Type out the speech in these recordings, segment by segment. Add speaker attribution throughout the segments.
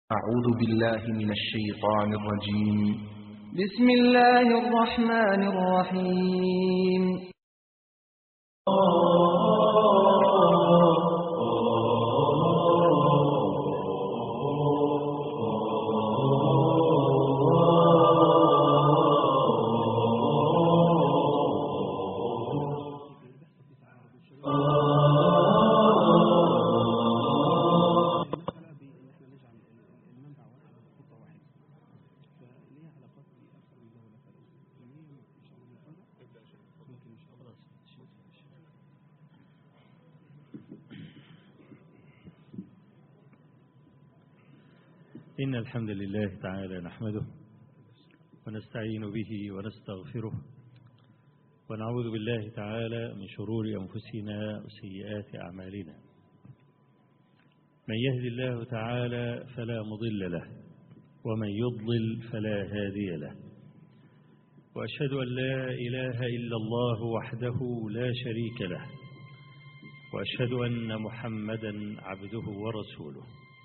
Speaker 1: أعوذ بالله من الشيطان الرجيم.
Speaker 2: بسم الله الرحمن الرحيم.
Speaker 3: إن الحمد لله تعالى نحمده ونستعين به ونستغفره ونعوذ بالله تعالى من شرور أنفسنا وسيئات أعمالنا. من يهد الله تعالى فلا مضل له ومن يضلل فلا هادي له، وأشهد أن لا إله إلا الله وحده لا شريك له، وأشهد أن محمدا عبده ورسوله.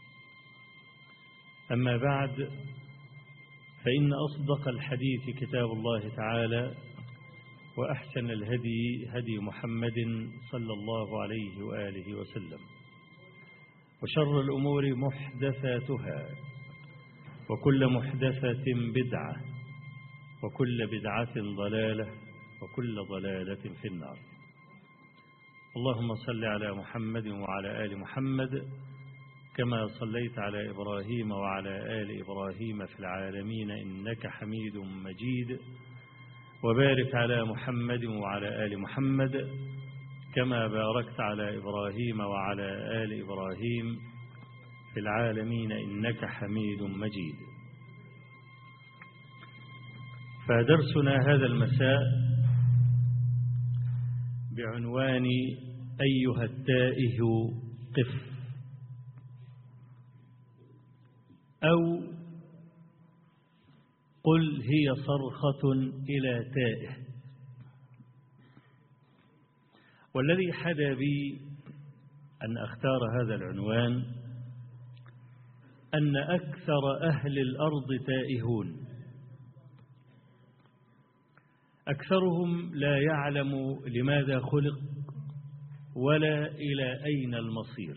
Speaker 3: أما بعد، فإن أصدق الحديث كتاب الله تعالى، وأحسن الهدي هدي محمد صلى الله عليه وآله وسلم، وشر الأمور محدثاتها، وكل محدثة بدعة، وكل بدعة ضلالة، وكل ضلالة في النار. اللهم صل على محمد وعلى آل محمد كما صليت على إبراهيم وعلى آل إبراهيم في العالمين إنك حميد مجيد، وبارك على محمد وعلى آل محمد كما باركت على إبراهيم وعلى آل إبراهيم في العالمين إنك حميد مجيد. فدرسنا هذا المساء بعنوان أيها التائه قف، أو قل هي صرخة إلى تائه. والذي حدا بي أن أختار هذا العنوان أن أكثر أهل الأرض تائهون، أكثرهم لا يعلم لماذا خلق ولا إلى أين المصير.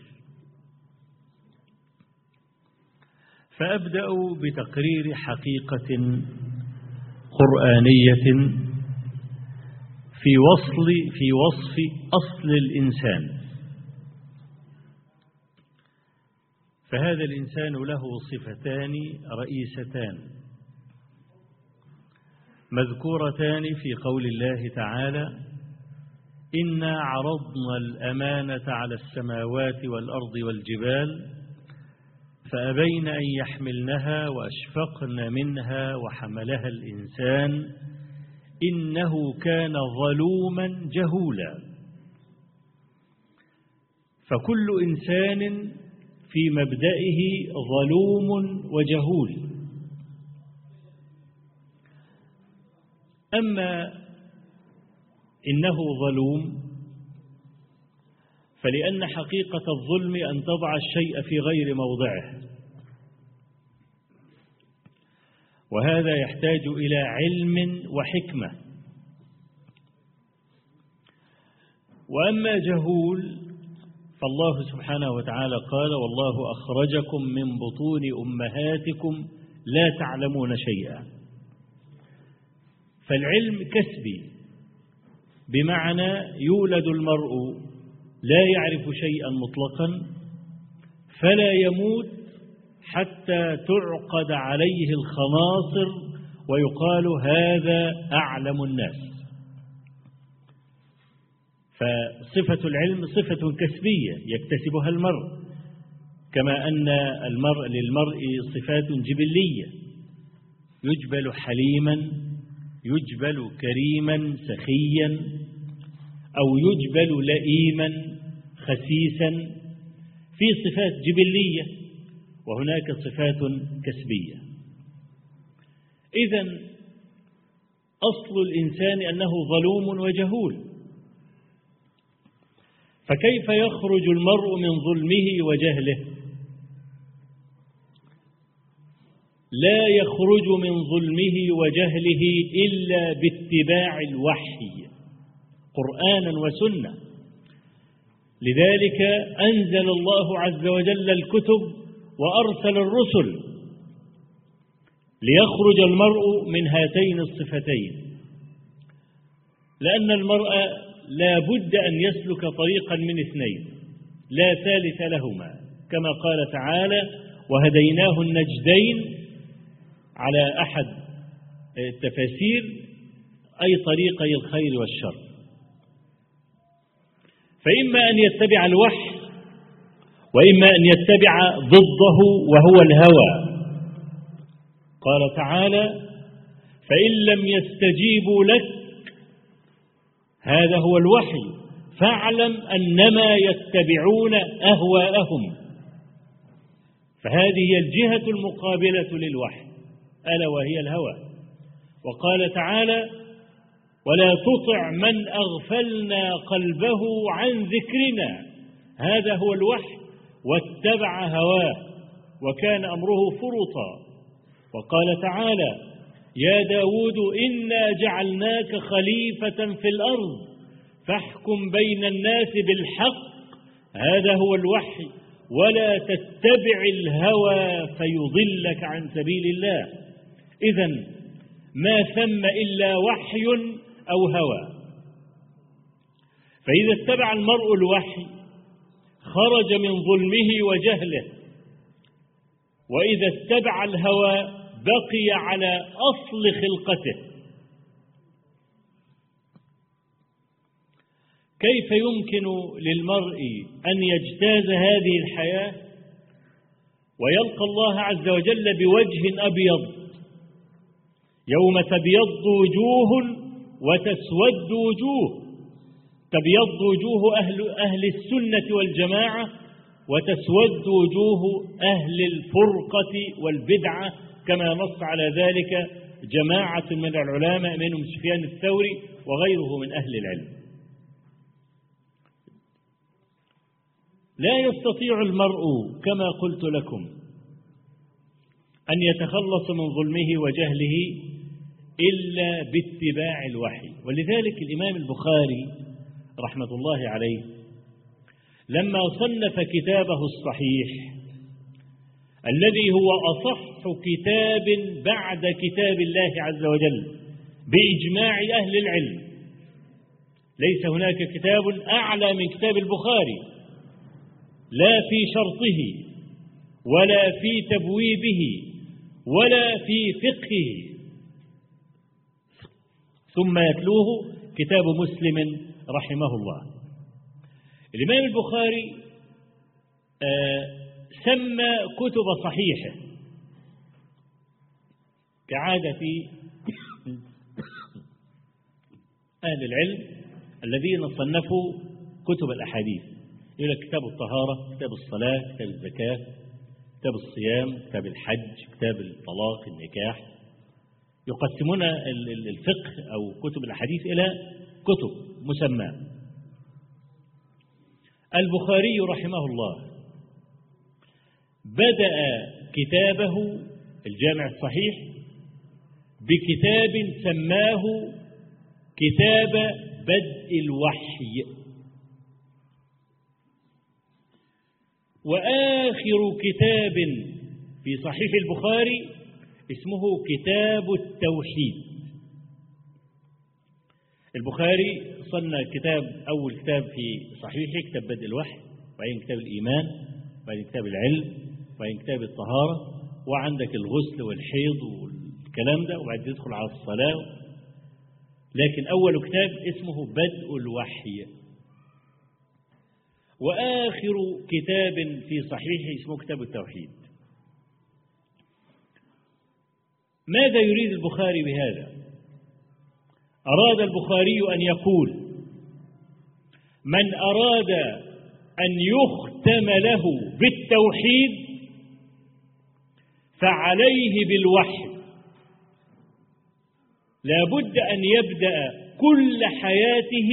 Speaker 3: فأبدأ بتقرير حقيقة قرآنية في وصف أصل الإنسان. فهذا الإنسان له صفتان رئيستان مذكورتان في قول الله تعالى: إنا عرضنا الأمانة على السماوات والأرض والجبال فأبين أن يحملنها وأشفقن منها وحملها الإنسان إنه كان ظلوما جهولا. فكل إنسان في مبدئه ظلوم وجهول. أما إنه ظلوم فلأن حقيقة الظلم أن تضع الشيء في غير موضعه، وهذا يحتاج إلى علم وحكمة. وأما جهول فالله سبحانه وتعالى قال: والله أخرجكم من بطون أمهاتكم لا تعلمون شيئا. فالعلم كسبي، بمعنى يولد المرء لا يعرف شيئا مطلقا فلا يموت حتى تعقد عليه الخناصر ويقال هذا أعلم الناس. فصفة العلم صفة كسبية يكتسبها المرء، كما أن للمرء صفات جبلية: يجبل حليما، يجبل كريما سخيا، أو يجبل لئيما خسيسا. في صفات جبلية وهناك صفات كسبية. إذن أصل الإنسان أنه ظلوم وجهول. فكيف يخرج المرء من ظلمه وجهله؟ لا يخرج من ظلمه وجهله إلا باتباع الوحي قرآنا وسنة. لذلك أنزل الله عز وجل الكتب وأرسل الرسل ليخرج المرء من هاتين الصفتين، لأن المرء لا بد أن يسلك طريقا من اثنين لا ثالث لهما، كما قال تعالى: وهديناه النجدين، على أحد التفاسير أي طريقي الخير والشر. فإما أن يتبع الوحي، وإما أن يتبع ضده وهو الهوى. قال تعالى: فإن لم يستجيبوا لك، هذا هو الوحي، فاعلم أنما يتبعون أهواءهم. فهذه هي الجهة المقابلة للوحي، ألا وهي الهوى. وقال تعالى: ولا تطع من أغفلنا قلبه عن ذكرنا، هذا هو الوحي، واتبع هواه وكان أمره فرطا. وقال تعالى: يا داود إنا جعلناك خليفة في الأرض فاحكم بين الناس بالحق، هذا هو الوحي، ولا تتبع الهوى فيضلك عن سبيل الله. إذن ما ثم إلا وحي أو هوى. فإذا اتبع المرء الوحي خرج من ظلمه وجهله، وإذا اتبع الهوى بقي على أصل خلقته. كيف يمكن للمرء أن يجتاز هذه الحياة ويلقى الله عز وجل بوجه أبيض يوم تبيض وجوه وتسود وجوه؟ تبيض وجوه أهل السنة والجماعة، وتسود وجوه أهل الفرقة والبدعة، كما نص على ذلك جماعة من العلماء منهم سفيان الثوري وغيره من أهل العلم. لا يستطيع المرء كما قلت لكم أن يتخلص من ظلمه وجهله إلا باتباع الوحي. ولذلك الإمام البخاري رحمة الله عليه لما صنف كتابه الصحيح الذي هو أصح كتاب بعد كتاب الله عز وجل بإجماع أهل العلم، ليس هناك كتاب أعلى من كتاب البخاري، لا في شرطه ولا في تبويبه ولا في فقهه. ثم يتلوه كتاب مسلم رحمه الله. الإمام البخاري سمى كتب صحيحه كعادة أهل العلم الذين صنفوا كتب الأحاديث، يقول لك كتاب الطهارة، كتاب الصلاة، كتاب الزكاة، كتاب الصيام، كتاب الحج، كتاب الطلاق، النكاح. يقسمون الفقه أو كتب الأحاديث إلى كتب مسمى. البخاري رحمه الله بدأ كتابه الجامع الصحيح بكتاب سماه كتاب بدء الوحي، وآخر كتاب في صحيح البخاري اسمه كتاب التوحيد. البخاري صنع كتاب، أول كتاب في صحيحه كتاب بدء الوحي، وبعدين كتاب الإيمان، وبعدين كتاب العلم، وبعدين كتاب الطهارة، وعندك الغسل والحيض والكلام ده، وبعدين تدخل على الصلاة. لكن أول كتاب اسمه بدء الوحي، وآخر كتاب في صحيحه اسمه كتاب التوحيد. ماذا يريد البخاري بهذا؟ أراد البخاري أن يقول: من أراد أن يختم له بالتوحيد فعليه بالوحي، لا بد أن يبدأ كل حياته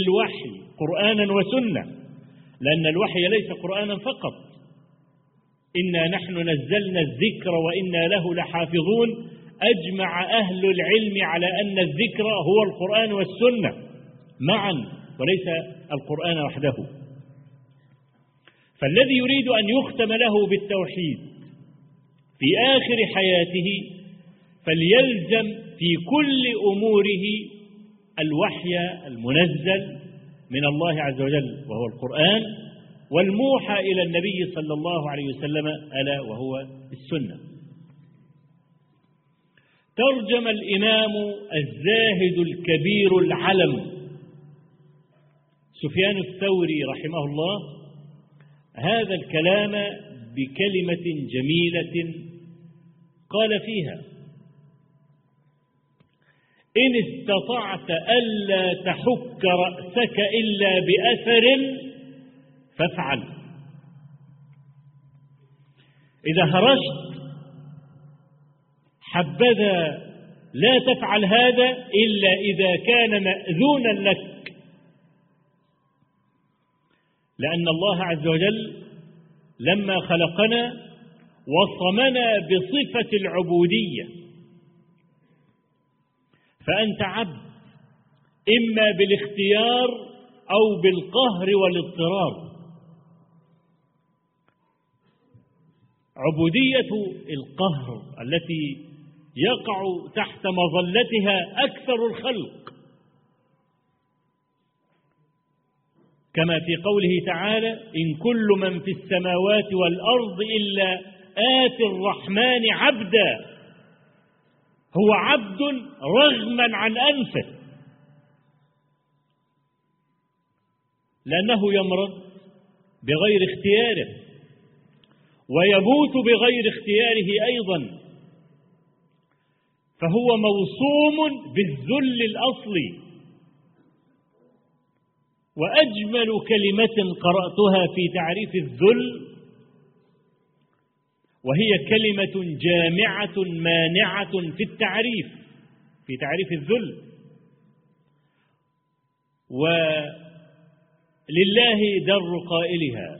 Speaker 3: بالوحي قرآنا وسنة، لأن الوحي ليس قرآنا فقط، إنا نحن نزلنا الذكر وإنا له لحافظون، أجمع أهل العلم على أن الذكر هو القرآن والسنة معا وليس القرآن وحده. فالذي يريد أن يختم له بالتوحيد في آخر حياته فليلزم في كل أموره الوحي المنزل من الله عز وجل وهو القرآن، والموحى إلى النبي صلى الله عليه وسلم ألا وهو السنة. ترجم الإمام الزاهد الكبير العلم سفيان الثوري رحمه الله هذا الكلام بكلمة جميلة قال فيها: إن استطعت ألا تحك رأسك إلا بأثر فافعل. إذا هرشت حبذا لا تفعل هذا إلا إذا كان مأذونا لك، لأن الله عز وجل لما خلقنا وصمنا بصفة العبودية، فأنت عبد إما بالاختيار أو بالقهر والاضطرار. عبودية القهر التي يقع تحت مظلتها أكثر الخلق، كما في قوله تعالى: إن كل من في السماوات والأرض إلا آتي الرحمن عبدا. هو عبد رغما عن أنفه، لأنه يمرض بغير اختياره ويموت بغير اختياره أيضا، فهو موصوم بالذل الأصلي. وأجمل كلمة قرأتها في تعريف الذل وهي كلمة جامعة مانعة في التعريف، في تعريف الذل: ولله در قائلها.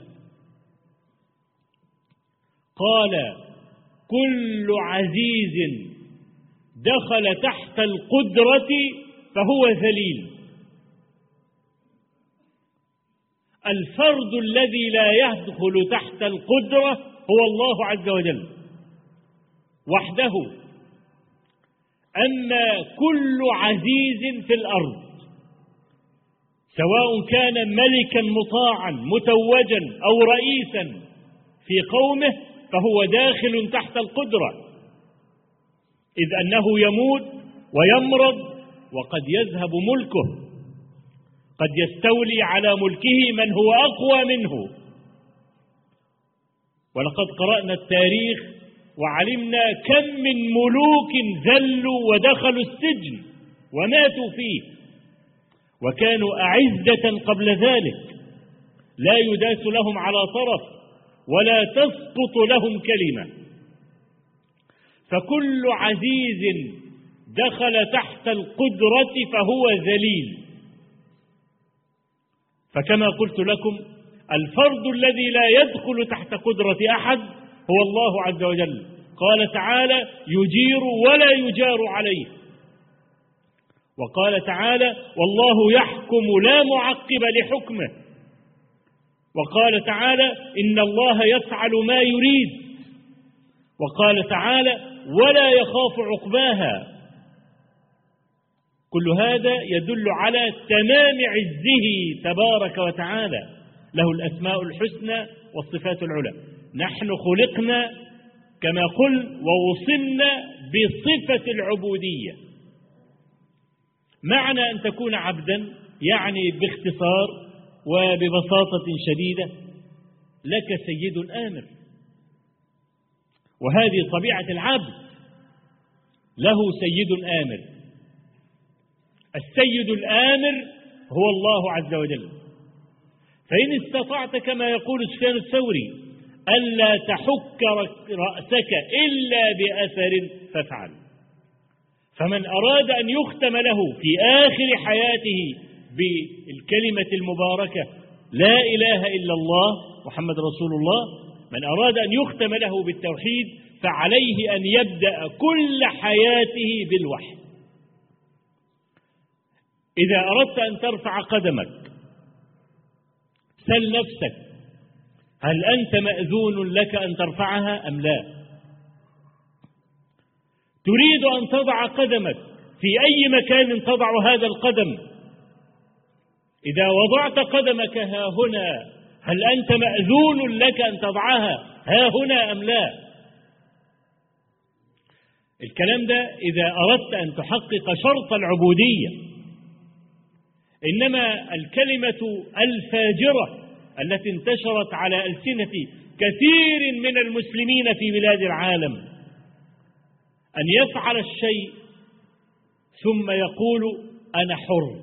Speaker 3: قال: كل عزيز دخل تحت القدرة فهو ذليل. الفرد الذي لا يدخل تحت القدرة هو الله عز وجل وحده. أما كل عزيز في الأرض سواء كان ملكا مطاعا متوجا أو رئيسا في قومه فهو داخل تحت القدرة، إذ أنه يموت ويمرض وقد يذهب ملكه، قد يستولي على ملكه من هو أقوى منه. ولقد قرأنا التاريخ وعلمنا كم من ملوك ذلوا ودخلوا السجن وماتوا فيه، وكانوا أعزة قبل ذلك لا يداس لهم على طرف ولا تسقط لهم كلمة. فكل عزيز دخل تحت القدرة فهو ذليل. فكما قلت لكم الفرد الذي لا يدخل تحت قدرة أحد هو الله عز وجل. قال تعالى: يجير ولا يجار عليه. وقال تعالى: والله يحكم لا معقب لحكمه. وقال تعالى: إن الله يفعل ما يريد. وقال تعالى: ولا يخاف عقباها. كل هذا يدل على تمام عزه تبارك وتعالى، له الأسماء الحسنى والصفات العلى. نحن خلقنا كما قل ووصلنا بصفة العبودية. معنى أن تكون عبدا يعني باختصار وببساطة شديدة لك سيد آمر، وهذه طبيعة العبد، له سيد آمر. السيد الآمر هو الله عز وجل. فإن استطعت كما يقول سفيان الثوري ألا تحك رأسك إلا بأثر فافعل. فمن أراد أن يختم له في آخر حياته بالكلمة المباركة لا إله إلا الله محمد رسول الله، من أراد أن يختم له بالتوحيد فعليه أن يبدأ كل حياته بالوحي. إذا أردت أن ترفع قدمك سل نفسك: هل أنت مأذون لك أن ترفعها أم لا؟ تريد أن تضع قدمك في أي مكان تضع هذا القدم، إذا وضعت قدمك ها هنا هل أنت مأذون لك أن تضعها ها هنا أم لا؟ الكلام ده إذا أردت أن تحقق شرط العبودية. إنما الكلمة الفاجرة التي انتشرت على ألسنة كثير من المسلمين في بلاد العالم أن يفعل الشيء ثم يقول: أنا حر.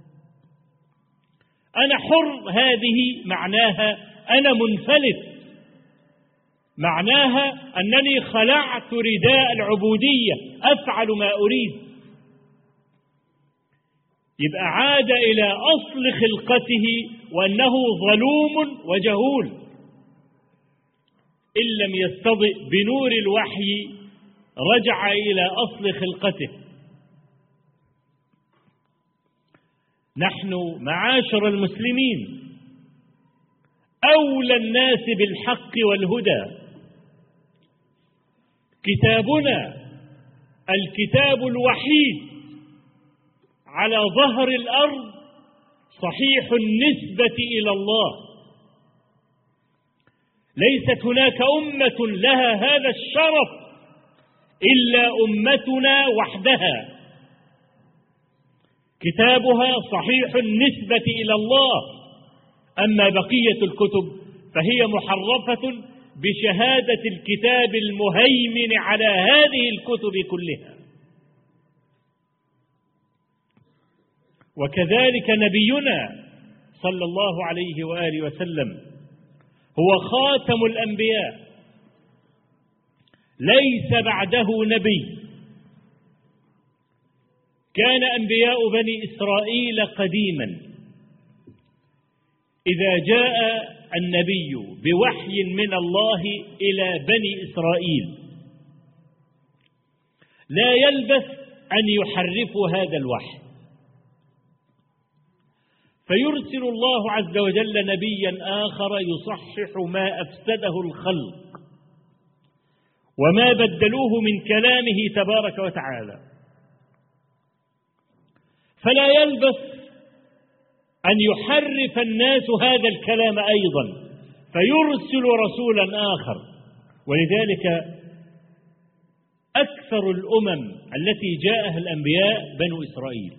Speaker 3: أنا حر هذه معناها أنا منفلت، معناها أنني خلعت رداء العبودية، أفعل ما أريد. يبقى عاد إلى أصل خلقته وأنه ظلوم وجهول. إن لم يستضئ بنور الوحي رجع إلى أصل خلقته. نحن معاشر المسلمين أولى الناس بالحق والهدى. كتابنا الكتاب الوحيد على ظهر الأرض صحيح النسبة إلى الله. ليست هناك أمة لها هذا الشرف إلا أمتنا وحدها. كتابها صحيح النسبة إلى الله، أما بقية الكتب فهي محرفة بشهادة الكتاب المهيمن على هذه الكتب كلها. وكذلك نبينا صلى الله عليه وآله وسلم هو خاتم الأنبياء، ليس بعده نبي. كان أنبياء بني إسرائيل قديما إذا جاء النبي بوحي من الله إلى بني إسرائيل لا يلبث أن يحرفوا هذا الوحي، فيرسل الله عز وجل نبيا آخر يصحح ما أفسده الخلق وما بدلوه من كلامه تبارك وتعالى. فلا يلبث أن يحرف الناس هذا الكلام أيضا فيرسل رسولا آخر. ولذلك أكثر الأمم التي جاءها الأنبياء بنو إسرائيل.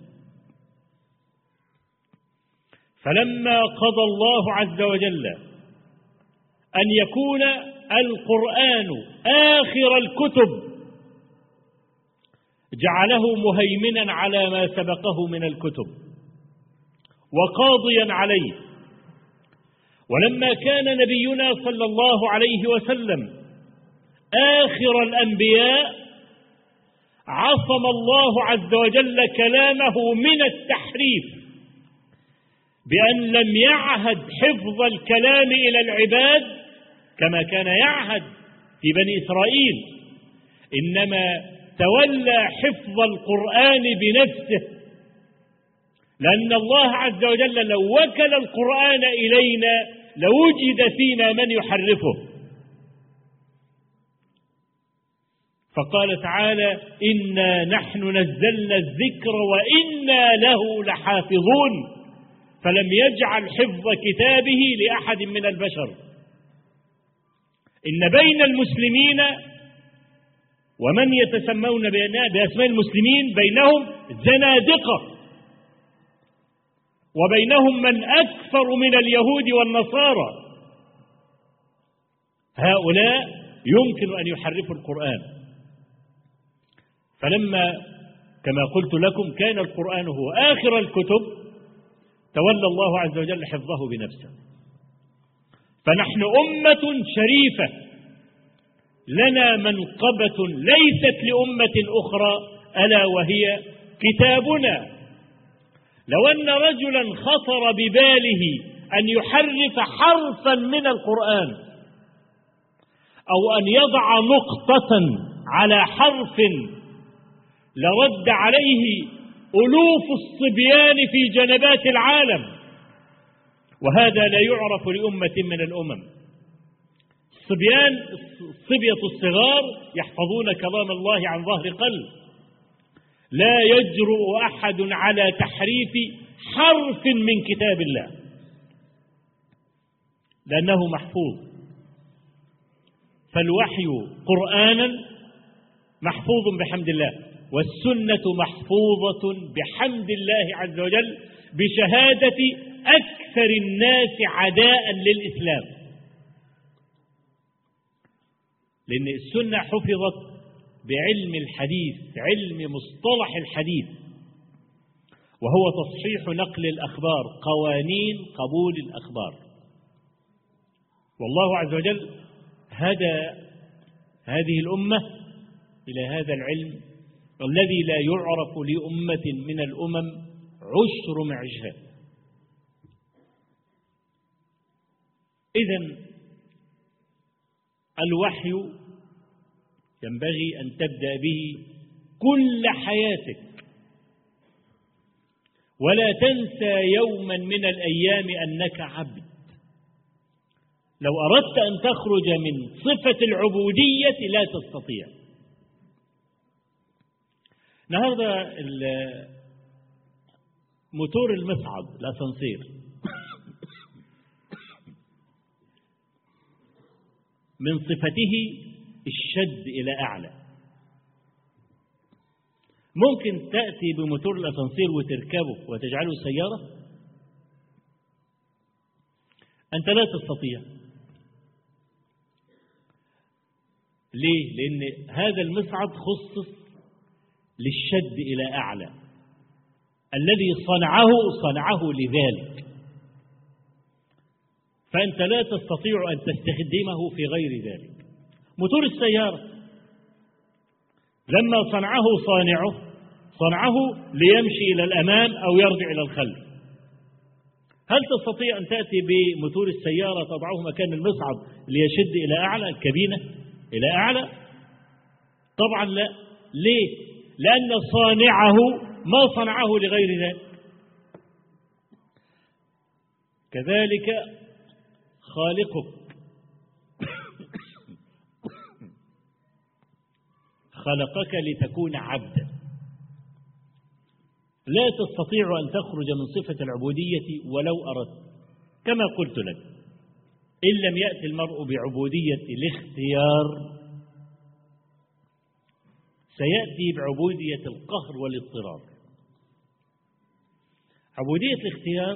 Speaker 3: فلما قضى الله عز وجل أن يكون القرآن آخر الكتب جعله مهيمنا على ما سبقه من الكتب وقاضيا عليه. ولما كان نبينا صلى الله عليه وسلم آخر الأنبياء عصم الله عز وجل كلامه من التحريف بأن لم يعهد حفظ الكلام إلى العباد كما كان يعهد في بني إسرائيل، إنما تولى حفظ القرآن بنفسه، لأن الله عز وجل لو وكل القرآن إلينا لوجد فينا من يحرفه. فقال تعالى: إنا نحن نزلنا الذكر وإنا له لحافظون. فلم يجعل حفظ كتابه لأحد من البشر. إن بين المسلمين ومن يتسمون بأسماء المسلمين بينهم زنادقة، وبينهم من أكثر من اليهود والنصارى. هؤلاء يمكن أن يحرفوا القرآن. فلما كما قلت لكم كان القرآن هو آخر الكتب تولى الله عز وجل حفظه بنفسه. فنحن أمة شريفة لنا منقبة ليست لأمة أخرى، ألا وهي كتابنا. لو أن رجلا خطر بباله أن يحرف حرفا من القرآن أو أن يضع نقطة على حرف لرد عليه ألوف الصبيان في جنبات العالم، وهذا لا يعرف لأمة من الأمم. الصبية الصغار يحفظون كلام الله عن ظهر قلب، لا يجرؤ أحد على تحريف حرف من كتاب الله لأنه محفوظ. فالوحي قرآنا محفوظ بحمد الله، والسنة محفوظة بحمد الله عز وجل بشهادة أكثر الناس عداء للإسلام، لأن السنة حفظت بعلم الحديث، علم مصطلح الحديث، وهو تصحيح نقل الأخبار، قوانين قبول الأخبار. والله عز وجل هدى هذه الأمة إلى هذا العلم الذي لا يعرف لأمة من الأمم عشر معجها. إذن الوحي ينبغي أن تبدأ به كل حياتك، ولا تنسى يوما من الأيام أنك عبد. لو أردت أن تخرج من صفة العبودية لا تستطيع. النهارده موتور المصعد الأسانسير من صفته الشد إلى أعلى. ممكن تأتي بموتور الأسانسير وتركبه وتجعله سيارة؟ أنت لا تستطيع. ليه؟ لأن هذا المصعد خصص للشد إلى أعلى، الذي صنعه لذلك، فأنت لا تستطيع أن تستخدمه في غير ذلك. موتور السيارة لما صنعه ليمشي إلى الأمام أو يرجع إلى الخلف. هل تستطيع أن تأتي بموتور السيارة تضعه مكان المصعد ليشد إلى أعلى الكابينة إلى أعلى؟ طبعا لا. ليه؟ لأن صانعه ما صنعه لغير ذلك. كذلك خالقك خلقك لتكون عبدا. لا تستطيع أن تخرج من صفة العبودية ولو أردت، كما قلت لك. إن لم يأتي المرء بعبودية الاختيار سيأتي بعبودية القهر والاضطرار. عبودية الاختيار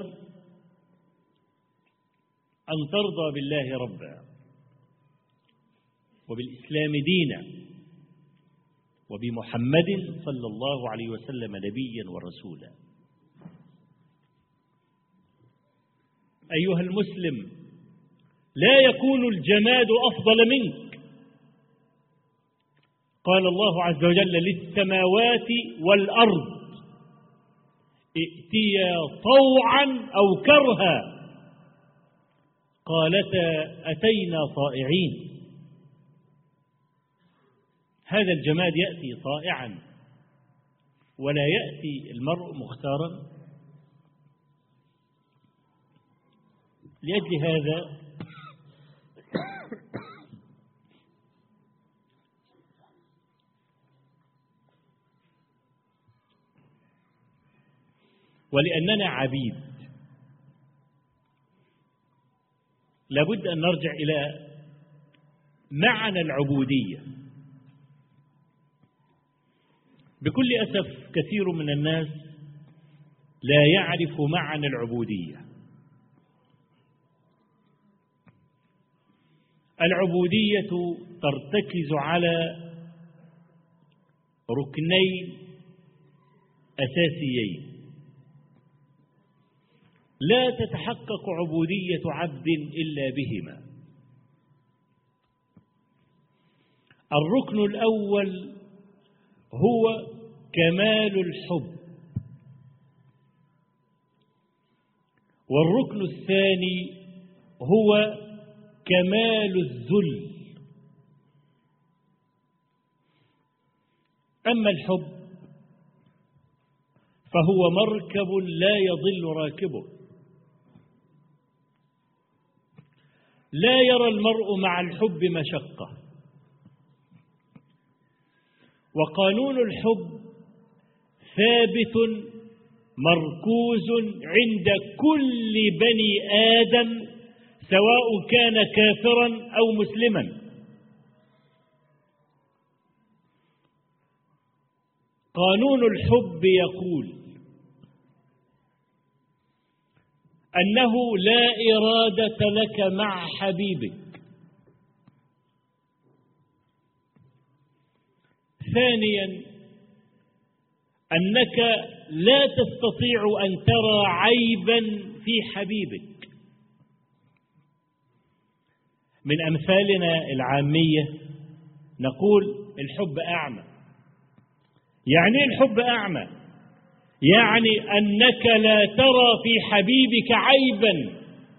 Speaker 3: أن ترضى بالله ربا، وبالإسلام دينا، وبمحمد صلى الله عليه وسلم نبيا ورسولا. أيها المسلم، لا يكون الجماد أفضل منك. قال الله عز وجل للسماوات والأرض ائتيا طوعا أو كرها قالتا أتينا طائعين. هذا الجماد يأتي طائعا، ولا يأتي المرء مختارا. لأجل هذا ولأننا عبيد لابد أن نرجع إلى معنى العبودية. بكل أسف كثير من الناس لا يعرف معنى العبودية. العبودية ترتكز على ركنين أساسيين. لا تتحقق عبودية عبد إلا بهما. الركن الأول هو كمال الحب، والركن الثاني هو كمال الذل. أما الحب فهو مركب لا يضل راكبه، لا يرى المرء مع الحب مشقة، وقانون الحب ثابت مركوز عند كل بني آدم سواء كان كافرا أو مسلما. قانون الحب يقول أنه لا إرادة لك مع حبيبك. ثانيا أنك لا تستطيع أن ترى عيبا في حبيبك. من أمثالنا العامية نقول الحب أعمى. يعني الحب أعمى يعني أنك لا ترى في حبيبك عيبا،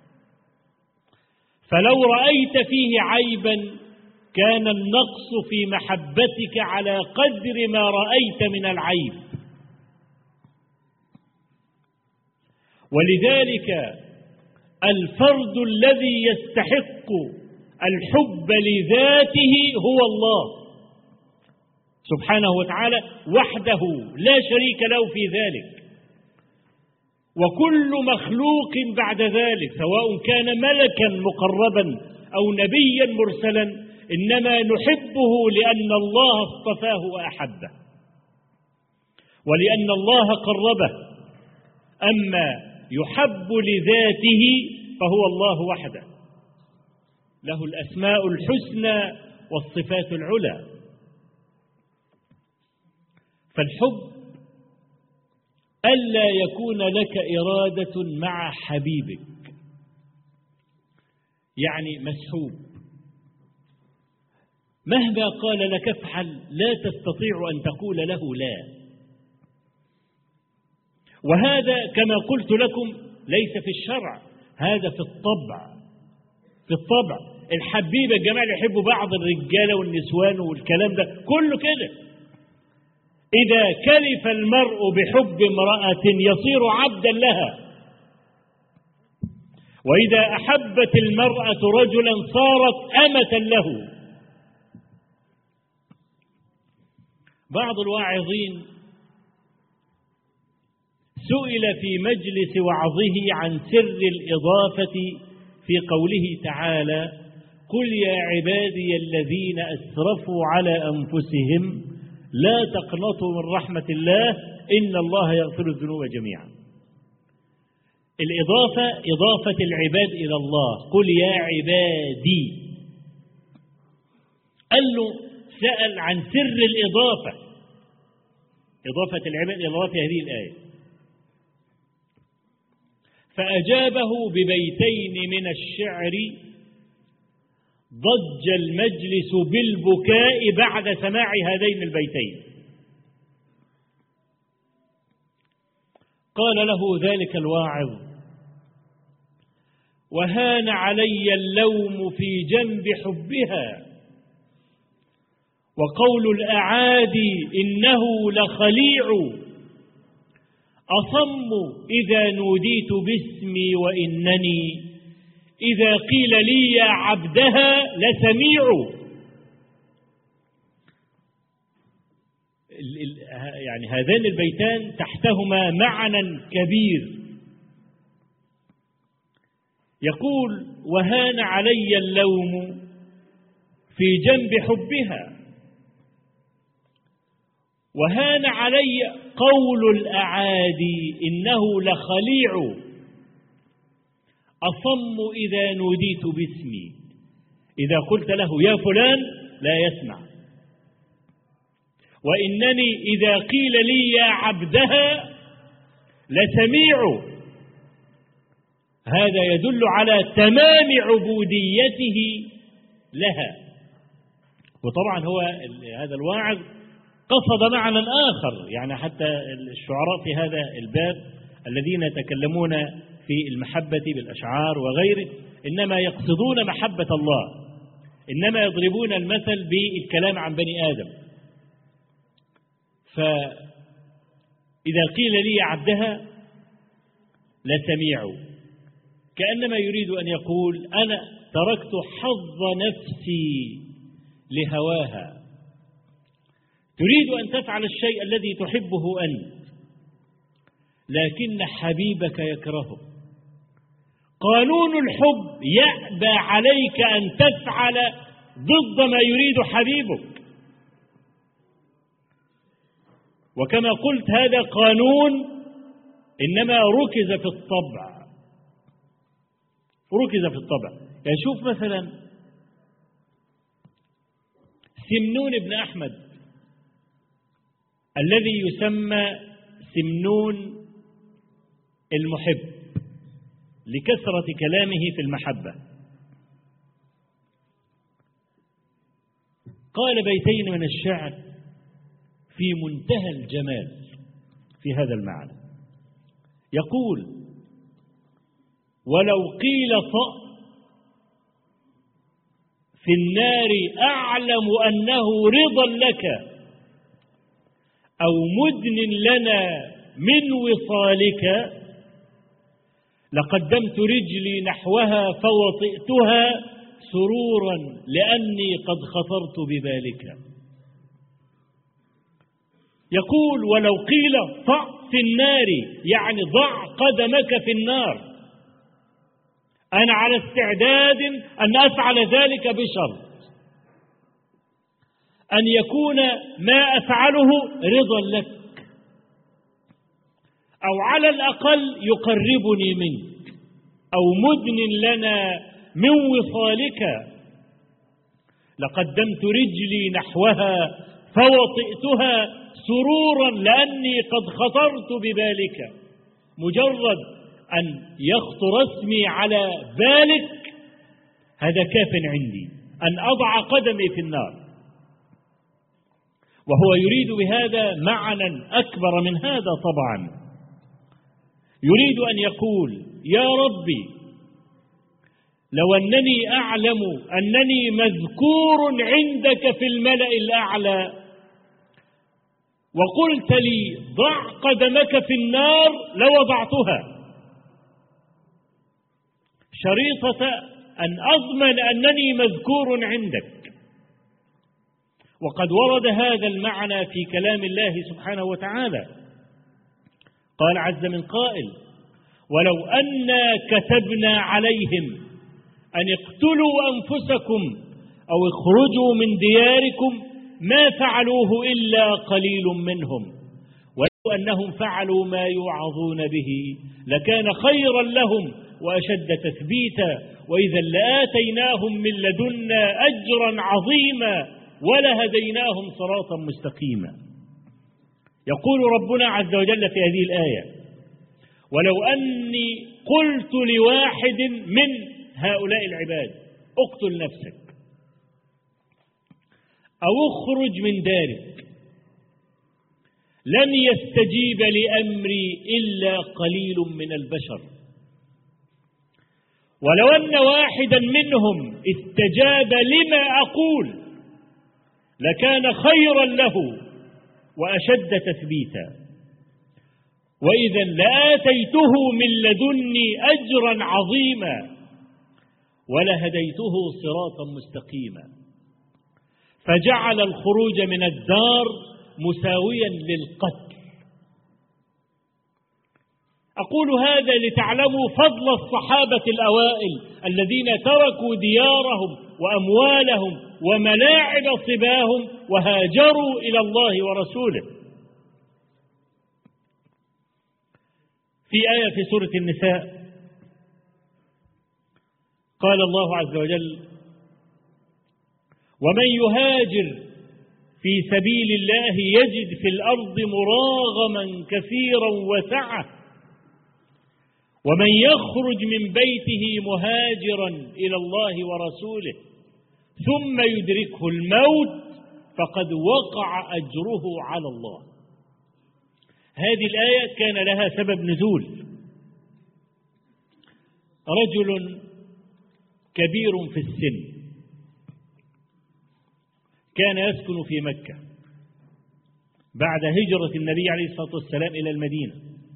Speaker 3: فلو رأيت فيه عيبا كان النقص في محبتك على قدر ما رأيت من العيب. ولذلك الفرد الذي يستحق الحب لذاته هو الله سبحانه وتعالى وحده لا شريك له في ذلك، وكل مخلوق بعد ذلك سواء كان ملكا مقربا أو نبيا مرسلا إنما نحبه لأن الله اصطفاه وأحبه ولأن الله قربه. أما يحب لذاته فهو الله وحده، له الأسماء الحسنى والصفات العلى. فالحب ألا يكون لك إرادة مع حبيبك، يعني مسحوب، مهما قال لك افعل لا تستطيع أن تقول له لا. وهذا كما قلت لكم ليس في الشرع، هذا في الطبع. في الطبع الحبيبة الجماعة اللي يحبوا بعض الرجالة والنسوان والكلام ده كله كده. إذا كلف المرء بحب امرأة يصير عبدا لها، وإذا أحبت المرأة رجلا صارت أمة له. بعض الواعظين سئل في مجلس وعظه عن سر الإضافة في قوله تعالى: قل يا عبادي الذين أسرفوا على أنفسهم لا تقنطوا من رحمة الله إن الله يغفر الذنوب جميعا. الإضافة إضافة العباد إلى الله، قل يا عبادي. قال له سأل عن سر الإضافة، إضافة العباد إلى الله في هذه الآية، فأجابه ببيتين من الشعر ضج المجلس بالبكاء بعد سماع هذين البيتين. قال له ذلك الواعظ: وهان علي اللوم في جنب حبها، وقول الأعادي إنه لخليع، أصم إذا نوديت باسمي وإنني إذا قيل لي يا عبدها لسميع. يعني هذان البيتان تحتهما معنى كبير. يقول: وهان علي اللوم في جنب حبها، وهان علي قول الأعادي إنه لخليع، أصم إذا نوديت باسمي، إذا قلت له يا فلان لا يسمع، وإنني إذا قيل لي يا عبدها لسميع. هذا يدل على تمام عبوديته لها. وطبعا هو هذا الواعظ قصد معنى آخر، يعني حتى الشعراء في هذا الباب الذين يتكلمون في المحبة بالأشعار وغيره إنما يقصدون محبة الله، إنما يضربون المثل بالكلام عن بني آدم. فإذا قيل لي عبدها لسميع، كأنما يريد أن يقول أنا تركت حظ نفسي لهواها. تريد أن تفعل الشيء الذي تحبه أنت، لكن حبيبك يكرهه. قانون الحب يأبى عليك أن تفعل ضد ما يريد حبيبك. وكما قلت هذا قانون إنما ركز في الطبع، ركز في الطبع. يعني شوف مثلا سمنون بن أحمد الذي يسمى سمنون المحب لكثرة كلامه في المحبة، قال بيتين من الشعر في منتهى الجمال في هذا المعنى. يقول: ولو قيل طأ في النار أعلم أنه رضا لك، أو مدن لنا من وصالك، لقدمت رجلي نحوها فوطئتها سرورا لأني قد خطرت ببالك. يقول: ولو قيل طأ في النار يعني ضع قدمك في النار، أنا على استعداد أن أفعل ذلك بشرط أن يكون ما أفعله رضا لك، أو على الأقل يقربني منك، أو مدن لنا من وصالك. لقدمت رجلي نحوها فوطئتها سرورا لأني قد خطرت ببالك. مجرد أن يخطر اسمي على بالك هذا كاف عندي أن أضع قدمي في النار. وهو يريد بهذا معنى أكبر من هذا طبعا، يريد أن يقول: يا ربي لو أنني أعلم أنني مذكور عندك في الملأ الأعلى وقلت لي ضع قدمك في النار لوضعتها، شريطة أن أضمن أنني مذكور عندك. وقد ورد هذا المعنى في كلام الله سبحانه وتعالى. قال عز من قائل: ولو أنا كتبنا عليهم أن اقتلوا أنفسكم أو اخرجوا من دياركم ما فعلوه إلا قليل منهم، ولو أنهم فعلوا ما يوعظون به لكان خيرا لهم وأشد تثبيتا، وإذا لآتيناهم من لدنا أجرا عظيما ولهديناهم صراطا مستقيما. يقول ربنا عز وجل في هذه الآية: ولو أني قلت لواحد من هؤلاء العباد اقتل نفسك أو اخرج من دارك لن يستجيب لأمري إلا قليل من البشر، ولو أن واحدا منهم استجاب لما أقول لكان خيرا له وأشد تثبيتا، وإذا لآتيته من لدني أجرا عظيما ولهديته صراطا مستقيما. فجعل الخروج من الدار مساويا للقتل. أقول هذا لتعلموا فضل الصحابة الأوائل الذين تركوا ديارهم وأموالهم وملاعب صباهم وهاجروا إلى الله ورسوله. في آية في سورة النساء قال الله عز وجل: ومن يهاجر في سبيل الله يجد في الأرض مراغما كثيرا وسعة، ومن يخرج من بيته مهاجرا إلى الله ورسوله ثم يدركه الموت فقد وقع أجره على الله. هذه الآية كان لها سبب نزول. رجل كبير في السن كان يسكن في مكة، بعد هجرة النبي عليه الصلاة والسلام إلى المدينة،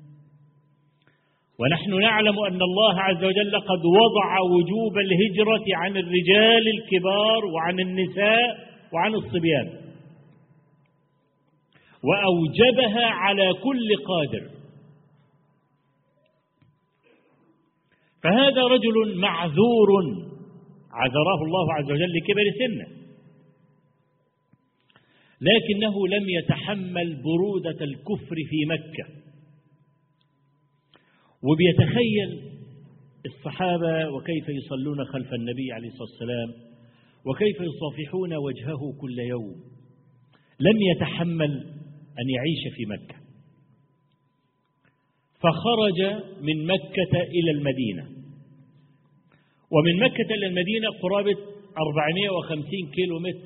Speaker 3: ونحن نعلم أن الله عز وجل قد وضع وجوب الهجرة عن الرجال الكبار وعن النساء وعن الصبيان، وأوجبها على كل قادر. فهذا رجل معذور عذره الله عز وجل لكبر سنه، لكنه لم يتحمل برودة الكفر في مكة، وبيتخيل الصحابة وكيف يصلون خلف النبي عليه الصلاة والسلام وكيف يصافحون وجهه كل يوم، لم يتحمل أن يعيش في مكة، فخرج من مكة إلى المدينة. ومن مكة إلى المدينة قرابة 450 كيلو متر،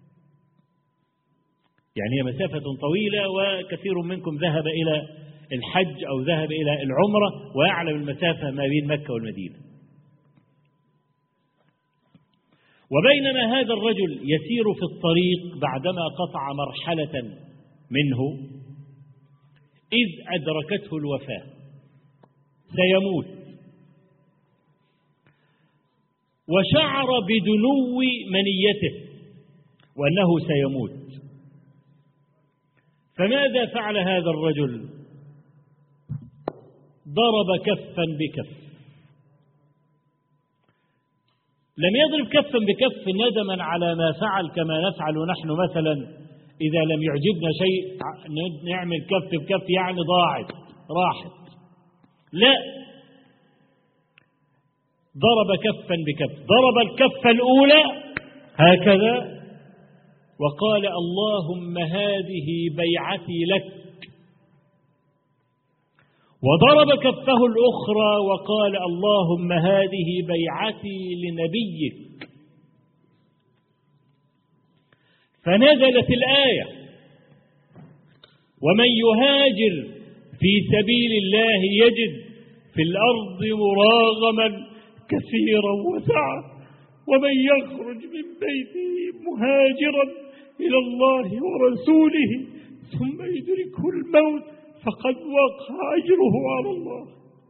Speaker 3: يعني هي مسافة طويلة، وكثير منكم ذهب إلى الحج أو ذهب إلى العمرة ويعلم المسافة ما بين مكة والمدينة. وبينما هذا الرجل يسير في الطريق بعدما قطع مرحلة منه، إذ أدركته الوفاة، سيموت، وشعر بدنو منيته وأنه سيموت. فماذا فعل هذا الرجل؟ ضرب كفا بكف. لم يضرب كفا بكف ندما على ما فعل كما نفعل نحن مثلا إذا لم يعجبنا شيء نعمل كف بكف، يعني ضاعت راحت. لا، ضرب كفا بكف، ضرب الكف الأولى هكذا وقال: اللهم هذه بيعتي لك. وضرب كفه الأخرى وقال: اللهم هذه بيعتي لنبيك. فنزلت الآية: ومن يهاجر في سبيل الله يجد في الأرض مراغما كثيرا وسعة، ومن يخرج من بيته مهاجرا إلى الله ورسوله ثم يدركه الموت فقد وقع أجره على الله.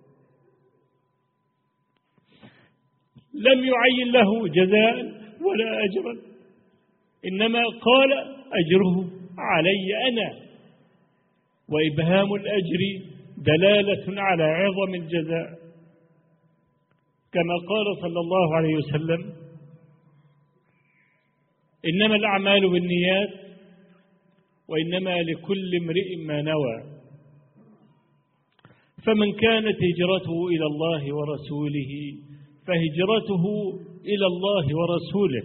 Speaker 3: لم يعين له جزاء ولا أجرا، إنما قال: أجره علي أنا. وإبهام الأجر دلالة على عظم الجزاء، كما قال صلى الله عليه وسلم: إنما الأعمال بالنيات وإنما لكل امرئ ما نوى. فمن كانت هجرته إلى الله ورسوله فهجرته إلى الله ورسوله،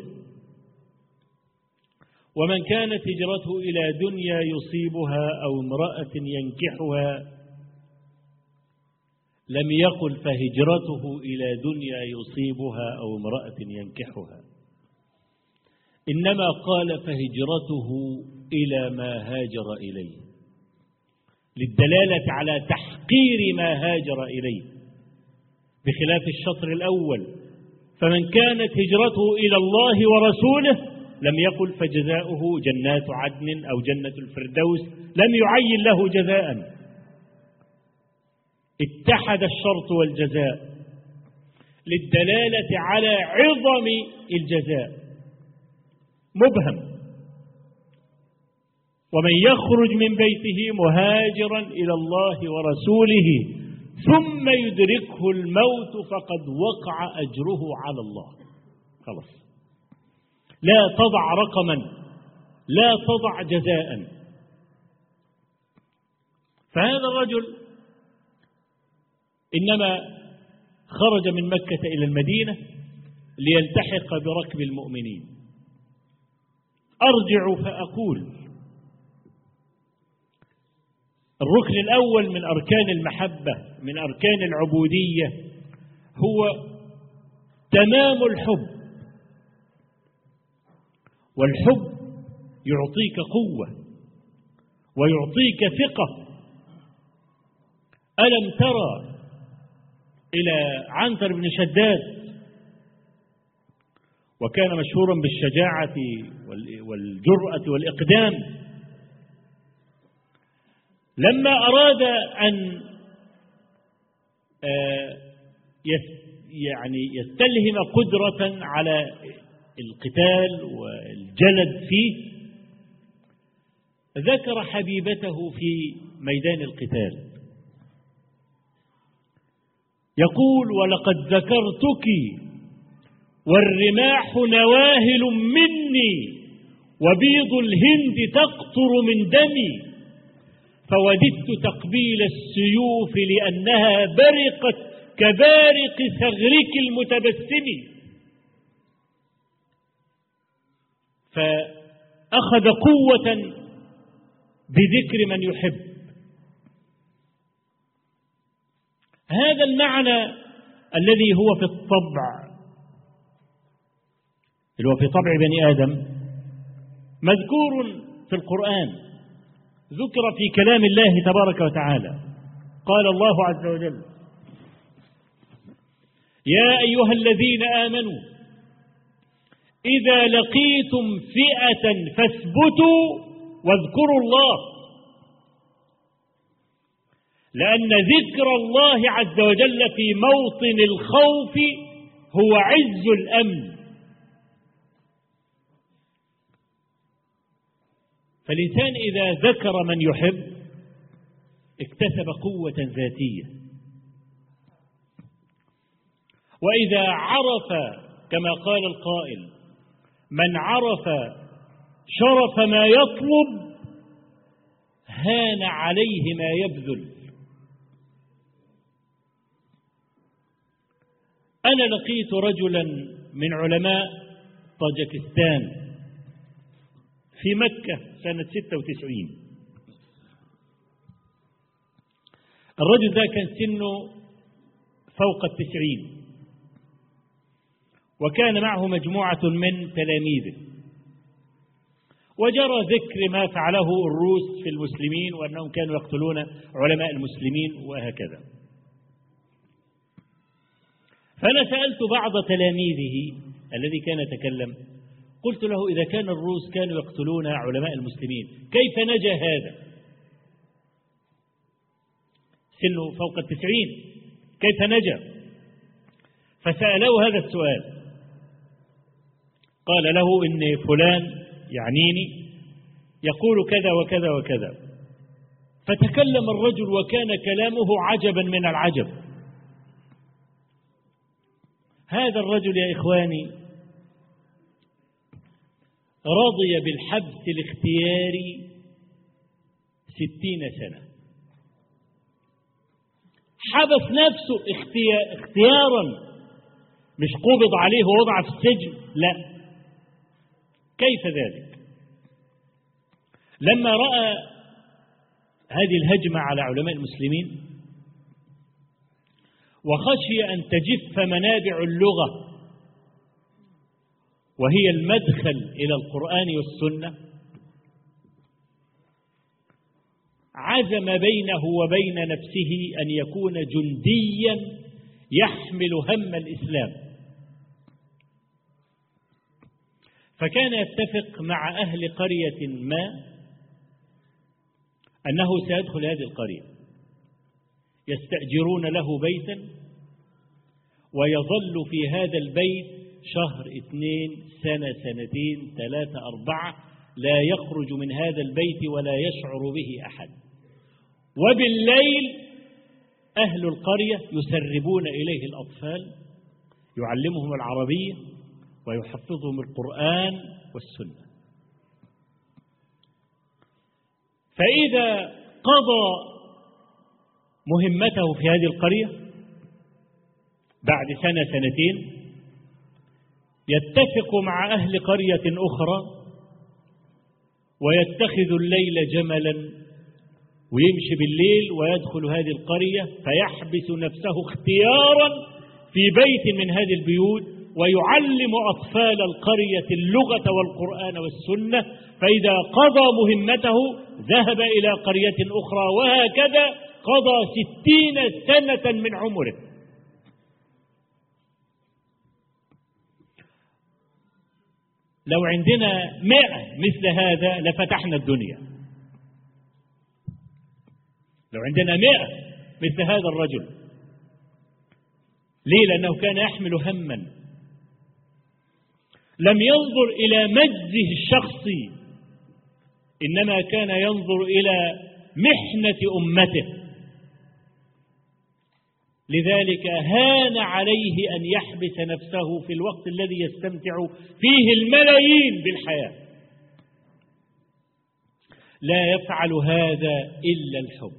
Speaker 3: ومن كانت هجرته إلى دنيا يصيبها أو امرأة ينكحها لم يقل فهجرته إلى دنيا يصيبها أو امرأة ينكحها، إنما قال فهجرته إلى ما هاجر إليه، للدلالة على تحقير ما هاجر إليه، بخلاف الشطر الأول: فمن كانت هجرته إلى الله ورسوله لم يقل فجزاؤه جنات عدن أو جنة الفردوس، لم يعين له جزاء. اتحد الشرط والجزاء للدلالة على عظم الجزاء، مبهم: ومن يخرج من بيته مهاجرا إلى الله ورسوله ثم يدركه الموت فقد وقع أجره على الله. خلاص، لا تضع رقما، لا تضع جزاء. فهذا الرجل إنما خرج من مكة إلى المدينة ليلتحق بركب المؤمنين. أرجع فأقول: الركن الأول من أركان المحبة، من أركان العبودية، هو تمام الحب. والحب يعطيك قوة ويعطيك ثقة. ألم ترى إلى عنتر بن شداد، وكان مشهورا بالشجاعة والجرأة والإقدام، لما أراد أن يستلهم قدرة على القتال والجلد فيه، ذكر حبيبته في ميدان القتال، يقول: ولقد ذكرتك والرماح نواهل مني وبيض الهند تقطر من دمي، فوددت تقبيل السيوف لأنها برقت كبارق ثغرك المتبسم. فأخذ قوة بذكر من يحب. هذا المعنى الذي هو في الطبع، اللي هو في طبع بني آدم، مذكور في القرآن، ذكر في كلام الله تبارك وتعالى. قال الله عز وجل: يا أيها الذين آمنوا إذا لقيتم فئة فاثبتوا واذكروا الله، لأن ذكر الله عز وجل في موطن الخوف هو عز الأمن. فالإنسان إذا ذكر من يحب اكتسب قوة ذاتية، وإذا عرف كما قال القائل: من عرف شرف ما يطلب هان عليه ما يبذل. أنا لقيت رجلا من علماء طاجكستان في مكة سنة 96. الرجل ده كان سنه فوق 90، وكان معه مجموعة من تلاميذه، وجرى ذكر ما فعله الروس في المسلمين وأنهم كانوا يقتلون علماء المسلمين وهكذا. فأنا سألت بعض تلاميذه الذي كان يتكلم، قلت له: إذا كان الروس كانوا يقتلون علماء المسلمين كيف نجا هذا؟ سنه فوق 90، كيف نجا؟ فسألوه هذا السؤال، قال له: إن فلان يعنيني يقول كذا وكذا وكذا. فتكلم الرجل وكان كلامه عجبا من العجب. هذا الرجل يا إخواني رضي بالحبس الاختياري 60 سنة، حبس نفسه اختيارا، مش قبض عليه ووضع في السجن، لا. كيف ذلك؟ لما رأى هذه الهجمة على علماء المسلمين وخشي أن تجف منابع اللغة وهي المدخل إلى القرآن والسنة، عزم بينه وبين نفسه أن يكون جنديا يحمل هم الإسلام. فكان يتفق مع أهل قرية ما أنه سيدخل هذه القرية، يستأجرون له بيتا ويظل في هذا البيت شهر 2 سنة 2 3 4، لا يخرج من هذا البيت ولا يشعر به أحد. وبالليل أهل القرية يسربون إليه الأطفال، يعلمهم العربية ويحفظهم القرآن والسنة. فإذا قضى مهمته في هذه القرية بعد 1 2 سنة يتفق مع أهل قرية أخرى ويتخذ الليل جملا ويمشي بالليل ويدخل هذه القرية فيحبس نفسه اختيارا في بيت من هذه البيوت ويعلم أطفال القرية اللغة والقرآن والسنة. فإذا قضى مهمته ذهب إلى قرية أخرى، وهكذا قضى 60 سنة من عمره. لو عندنا 100 مثل هذا لفتحنا الدنيا. لو عندنا 100 مثل هذا الرجل. ليه؟ لأنه كان يحمل هما، لم ينظر إلى مجده الشخصي، إنما كان ينظر إلى محنة أمته. لذلك هان عليه أن يحبس نفسه في الوقت الذي يستمتع فيه الملايين بالحياة. لا يفعل هذا إلا الحب.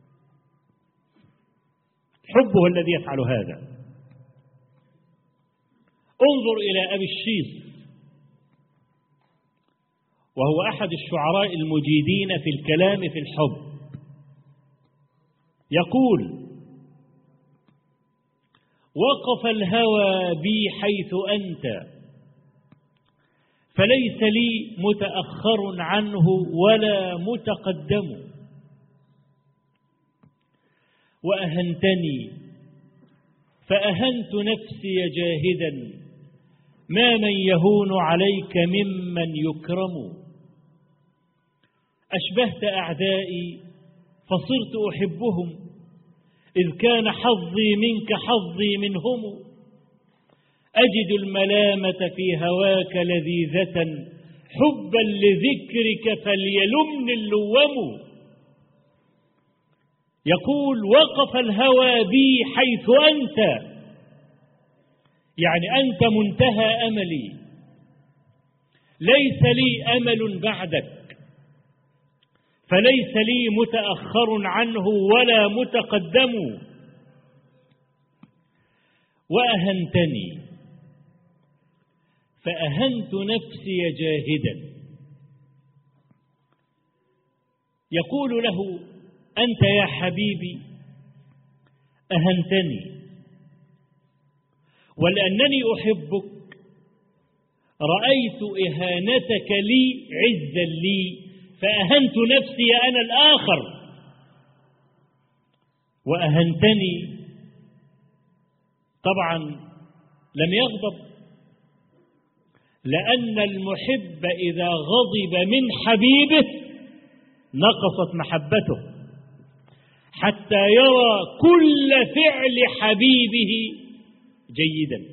Speaker 3: الحب هو الذي يفعل هذا. انظر إلى أبي الشيص، وهو أحد الشعراء المجيدين في الكلام في الحب، يقول: وقف الهوى بي حيث أنت، فليس لي متأخر عنه ولا متقدم، وأهنتني فأهنت نفسي جاهدا، ما من يهون عليك ممن يكرم. أشبهت أعدائي فصرت أحبهم، إذ كان حظي منك حظي منهم. أجد الملامة في هواك لذيذة، حبا لذكرك فليلمني اللوم. يقول: وقف الهوى بي حيث أنت، يعني أنت منتهى أملي، ليس لي أمل بعدك، فليس لي متأخر عنه ولا متقدم. وأهنتني فأهنت نفسي جاهدا. يقول له: أنت يا حبيبي أهنتني، ولأنني أحبك رأيت إهانتك لي عزا لي، فأهنت نفسي أنا الآخر. وأهنتني، طبعا لم يغضب، لأن المحب إذا غضب من حبيبه نقصت محبته، حتى يرى كل فعل حبيبه جيدا.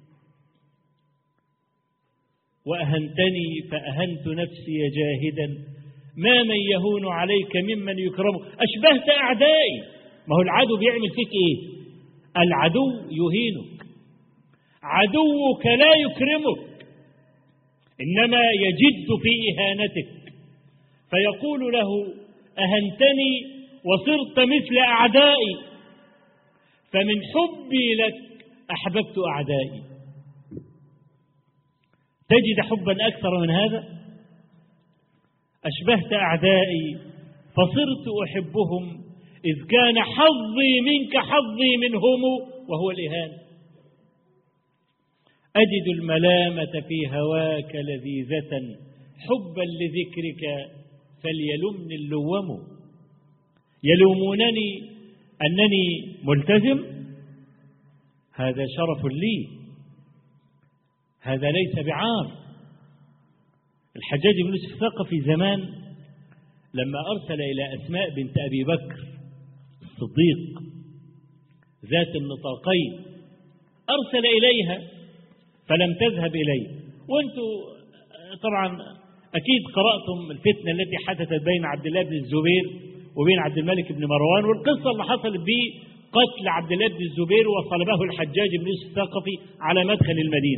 Speaker 3: وأهنتني فأهنت نفسي جاهدا، ما من يهون عليك ممن يكرم. أشبهت أعدائي. ما هو العدو بيعمل فيك إيه؟ العدو يهينك، عدوك لا يكرمك، إنما يجد في إهانتك. فيقول له: أهنتني وصرت مثل أعدائي، فمن حبي لك أحببت أعدائي. تجد حبا أكثر من هذا؟ أشبهت أعدائي فصرت أحبهم، إذ كان حظي منك حظي منهم، وهو الإهانة. أجد الملامة في هواك لذيذة، حبا لذكرك فليلمني اللوم. يلومونني أنني ملتزم، هذا شرف لي، هذا ليس بعار. الحجاج بن يوسف الثقفي زمان لما أرسل إلى أسماء بنت أبي بكر الصديق ذات النطاقين، أرسل إليها فلم تذهب إليه. وأنتم طبعا أكيد قرأتم الفتنة التي حدثت بين عبد الله بن الزبير وبين عبد الملك بن مروان، والقصة اللي حصلت به قتل عبد الله بن الزبير وصلبه الحجاج بن يوسف الثقفي على مدخل المدينة.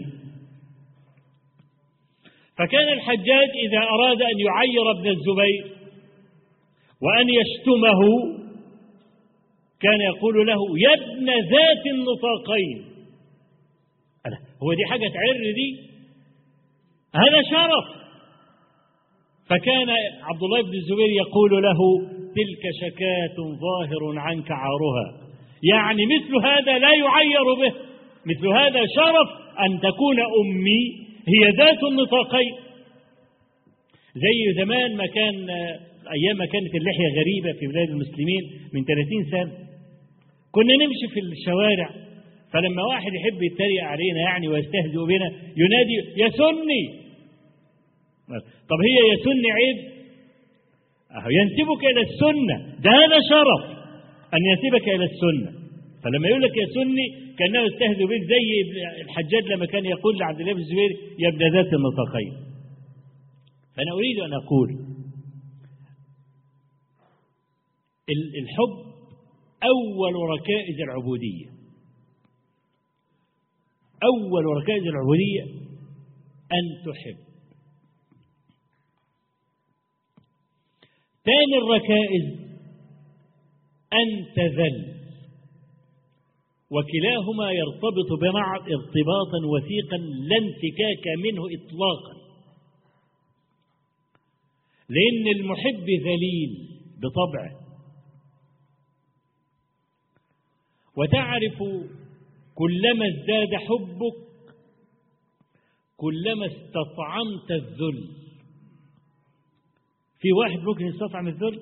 Speaker 3: فكان الحجاج إذا أراد أن يعير ابن الزبير وأن يشتمه كان يقول له: يا ابن ذات النطاقين. هو دي حاجة تعر دي؟ هذا شرف. فكان عبد الله بن الزبير يقول له: تلك شكاة ظاهر عنك عارها، يعني مثل هذا لا يعير به، مثل هذا شرف أن تكون أمي هي ذات النطاقين. زي زمان ما كان، أيام ما كانت اللحية غريبة في بلاد المسلمين من 30 سنة، كنا نمشي في الشوارع، فلما واحد يحب يتريق علينا يعني ويستهزئ بنا ينادي: يا سني. طب هي يا سني عيب؟ ينسبك إلى السنة، ده هذا شرف. أن ينسبك إلى السنة. فلما يقول لك يا سني كأنه يستهزئ بك، زي الحجاج لما كان يقول لعبد الله بن الزبير يا ابن ذات النطاقين. فأنا أريد أن أقول الحب أول ركائز العبودية، أول ركائز العبودية أن تحب. ثاني الركائز أن تذل، وكلاهما يرتبط ببعض ارتباطا وثيقا لا انفكاك منه إطلاقا، لأن المحب ذليل بطبعه. وتعرف كلما ازداد حبك كلما استطعمت الذل. في واحد ممكن يستطعم الذل؟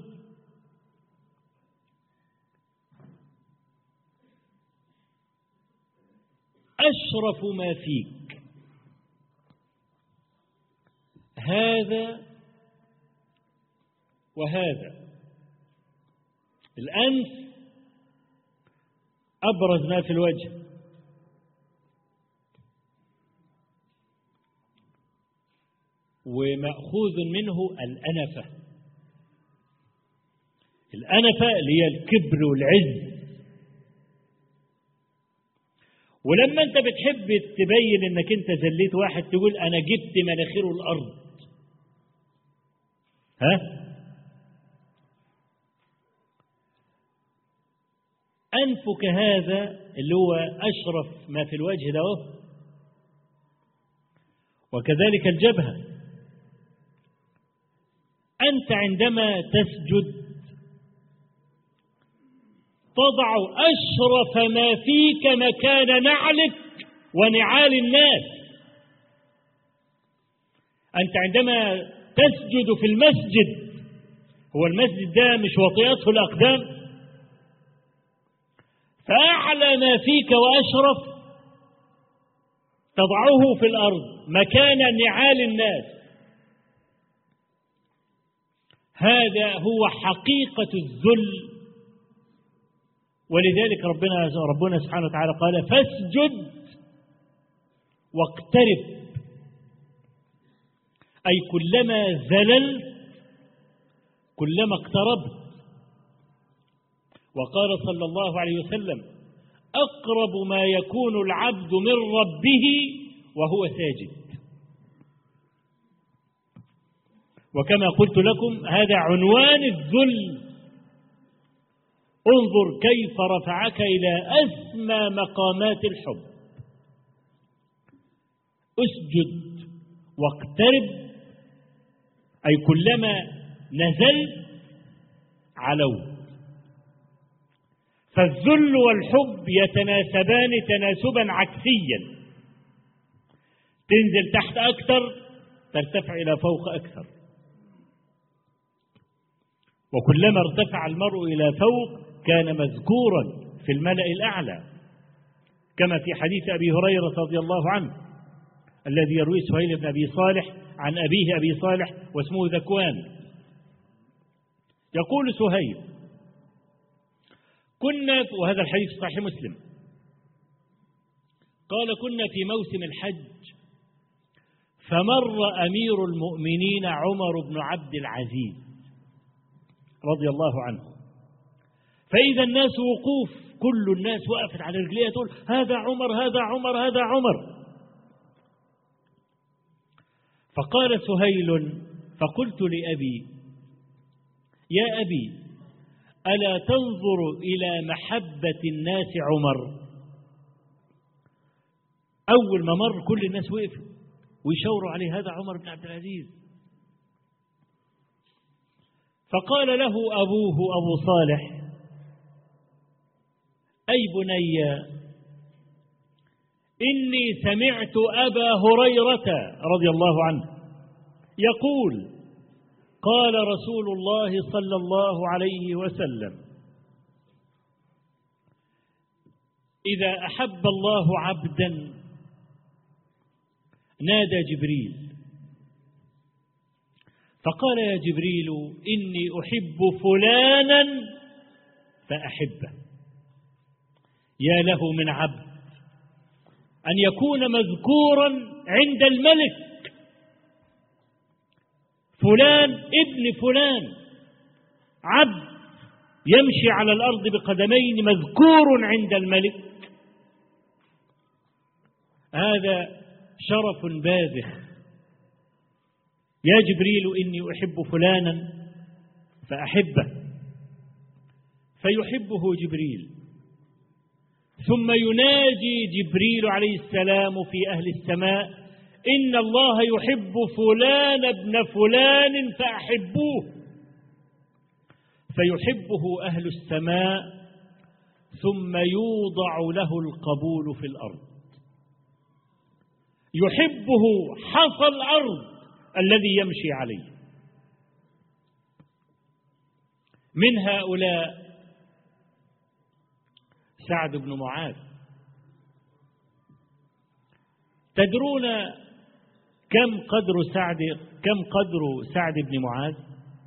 Speaker 3: أشرف ما فيك هذا وهذا. الأنف أبرز ما في الوجه، ومأخوذ منه الأنفة. الأنفة اللي هي الكبر والعز. ولما أنت بتحب تبين أنك أنت ذليت واحد تقول أنا جبت مناخيره الأرض. أنفك هذا اللي هو أشرف ما في الوجه ده، وكذلك الجبهة. أنت عندما تسجد تضع أشرف ما فيك مكان نعلك ونعال الناس. أنت عندما تسجد في المسجد، هو المسجد ده مش وطئته الأقدام، فأعلى ما فيك وأشرف تضعه في الأرض مكان نعال الناس. هذا هو حقيقة الذل. ولذلك ربنا سبحانه وتعالى قال فاسجد واقترب، أي كلما ذللت كلما اقتربت. وقال صلى الله عليه وسلم أقرب ما يكون العبد من ربه وهو ساجد. وكما قلت لكم هذا عنوان الذل. انظر كيف رفعك إلى أسمى مقامات الحب. اسجد واقترب، أي كلما نزلت علوت. فالذل والحب يتناسبان تناسبا عكسيا. تنزل تحت أكثر ترتفع إلى فوق أكثر. وكلما ارتفع المرء إلى فوق كان مذكورا في الملأ الأعلى، كما في حديث أبي هريرة رضي الله عنه الذي يرويه سهيل بن أبي صالح عن أبيه أبي صالح واسمه ذكوان. يقول سهيل كنا، وهذا الحديث صحيح مسلم، قال كنا في موسم الحج فمر أمير المؤمنين عمر بن عبد العزيز رضي الله عنه، فإذا الناس وقوف، كل الناس وقفت على رجليها تقول هذا عمر هذا عمر هذا عمر. فقال سهيل فقلت لأبي يا أبي ألا تنظر إلى محبة الناس عمر؟ أول ما مر كل الناس وقفوا ويشاوروا عليه هذا عمر بن عبد العزيز. فقال له أبوه أبو صالح أي بني إني سمعت أبا هريرة رضي الله عنه يقول قال رسول الله صلى الله عليه وسلم إذا أحب الله عبدا نادى جبريل فقال يا جبريل إني أحب فلانا فأحبه. يا له من عبد أن يكون مذكورا عند الملك، فلان ابن فلان، عبد يمشي على الأرض بقدمين مذكور عند الملك. هذا شرف باذخ. يا جبريل إني أحب فلانا فأحبه، فيحبه جبريل، ثم يناجي جبريل عليه السلام في أهل السماء: إن الله يحب فلان ابن فلان فأحبوه، فيحبه أهل السماء، ثم يوضع له القبول في الأرض. يحبه حصى الأرض الذي يمشي عليه. من هؤلاء سعد بن معاذ. تدرون كم قدر سعد بن معاذ؟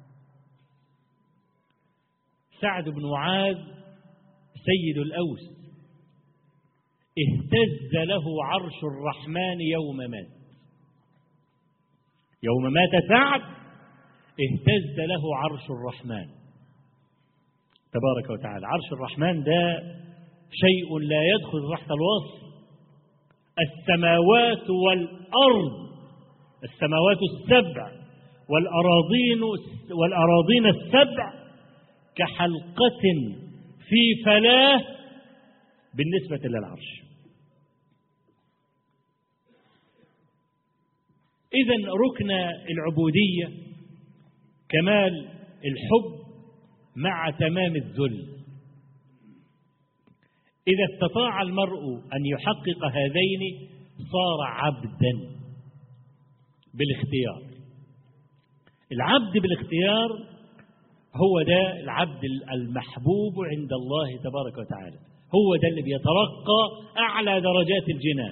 Speaker 3: سعد بن معاذ سيد الأوس، اهتز له عرش الرحمن يوم مات. يوم مات سعد اهتز له عرش الرحمن تبارك وتعالى. عرش الرحمن ده شيء لا يدخل تحت الوصف. السماوات والأرض، السماوات السبع والأراضين السبع كحلقة في فلاة بالنسبة للعرش. إذن ركن العبودية كمال الحب مع تمام الذل. إذا استطاع المرء أن يحقق هذين صار عبدا بالاختيار. العبد بالاختيار هو ده العبد المحبوب عند الله تبارك وتعالى، هو ده اللي بيترقى أعلى درجات الجنان.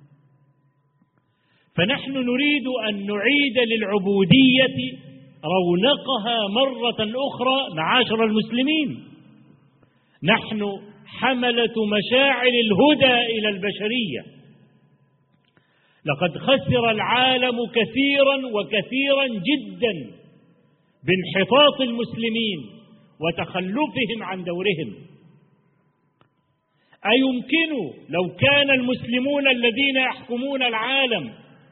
Speaker 3: فنحن نريد أن نعيد للعبودية رونقها مرة أخرى. معاشر المسلمين، نحن حملة مشاعل الهدى إلى البشرية. لقد خسر العالم كثيرا وكثيرا جدا بانحطاط المسلمين وتخلفهم عن دورهم. أيمكن لو كان المسلمون الذين يحكمون العالم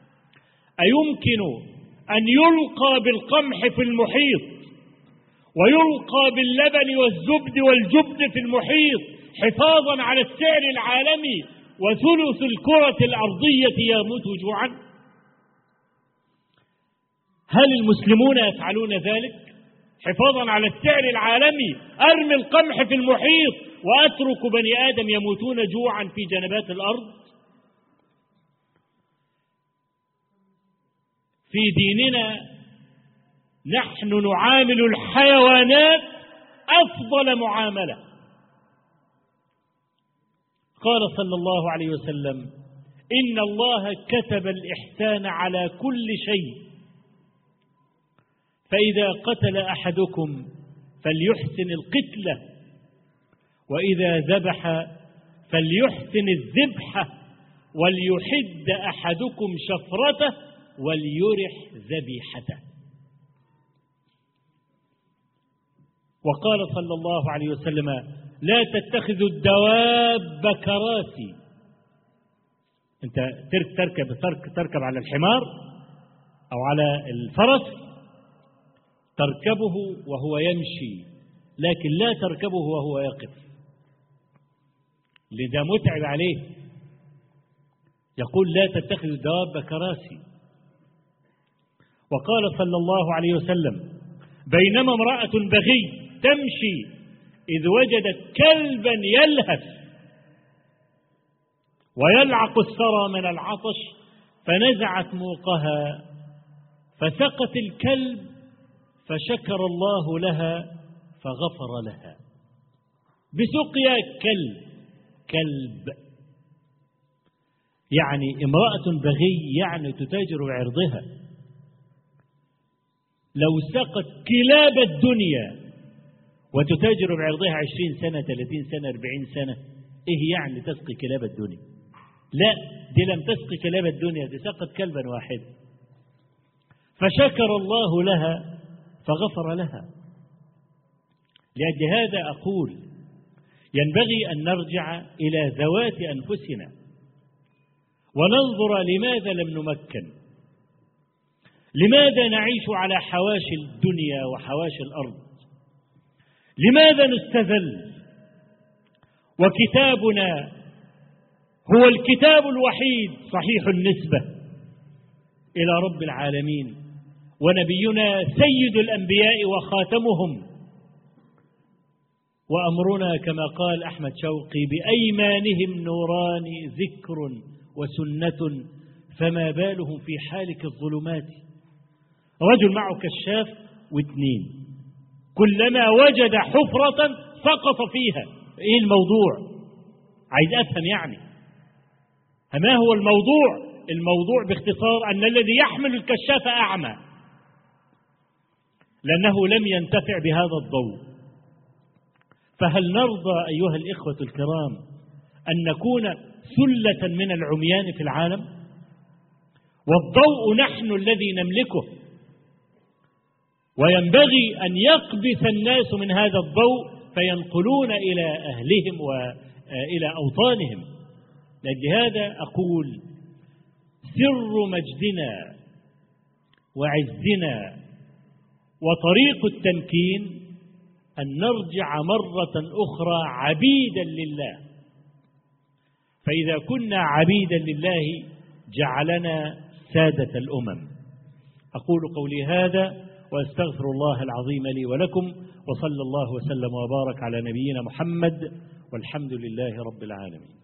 Speaker 3: أيمكن أن يلقى بالقمح في المحيط ويلقى باللبن والزبد والجبن في المحيط حفاظا على السعر العالمي وثلث الكرة الأرضية يموت جوعا؟ هل المسلمون يفعلون ذلك؟ حفاظا على السعر العالمي أرمي القمح في المحيط وأترك بني آدم يموتون جوعا في جنبات الأرض؟ في ديننا نحن نعامل الحيوانات أفضل معاملة. قال صلى الله عليه وسلم: إن الله كتب الإحسان على كل شيء، فإذا قتل أحدكم فليحسن القتلة، وإذا ذبح فليحسن الذبحة، وليحد أحدكم شفرته وليرح ذبيحته. وقال صلى الله عليه وسلم: لا تتخذوا الدواب كراسي. أنت تركب على الحمار أو على الفرس، تركبه وهو يمشي، لكن لا تركبه وهو يقف، لذا متعب عليه. يقول: لا تتخذوا الدواب كراسي. وقال صلى الله عليه وسلم: بينما امرأة بغي تمشي إذ وجدت كلبا يلهث ويلعق الثرى من العطش، فنزعت موقها فسقت الكلب، فشكر الله لها فغفر لها بسقيا كلب. يعني امرأة بغي يعني تتاجر بعرضها. لو سقت كلاب الدنيا وتتاجر بعرضها 20 سنة 30 سنة 40 سنة، إيه يعني تسقي كلاب الدنيا؟ لا، دي لم تسقي كلاب الدنيا، دي سقت كلبا واحدا. فشكر الله لها فغفر لها. لأجل هذا أقول ينبغي أن نرجع إلى ذوات أنفسنا وننظر لماذا لم نمكن، لماذا نعيش على حواشي الدنيا وحواشي الأرض، لماذا نستذل، وكتابنا هو الكتاب الوحيد صحيح النسبة إلى رب العالمين، ونبينا سيد الأنبياء وخاتمهم، وأمرنا كما قال أحمد شوقي بأيمانهم نوران ذكر وسنة فما بالهم في حالك الظلمات. رجل معه كشاف واثنين، كلما وجد حفرة سقط فيها. إيه الموضوع؟ عايز أفهم يعني ما هو الموضوع؟ الموضوع باختصار أن الذي يحمل الكشاف أعمى، لأنه لم ينتفع بهذا الضوء. فهل نرضى أيها الإخوة الكرام أن نكون ثلة من العميان في العالم؟ والضوء نحن الذي نملكه، وينبغي أن يقبس الناس من هذا الضوء فينقلون إلى أهلهم وإلى أوطانهم. لهذا أقول سر مجدنا وعزنا وطريق التمكين أن نرجع مرة أخرى عبيدا لله، فإذا كنا عبيدا لله جعلنا سادة الأمم. أقول قولي هذا وأستغفر الله العظيم لي ولكم، وصلى الله وسلم وبارك على نبينا محمد، والحمد لله رب العالمين.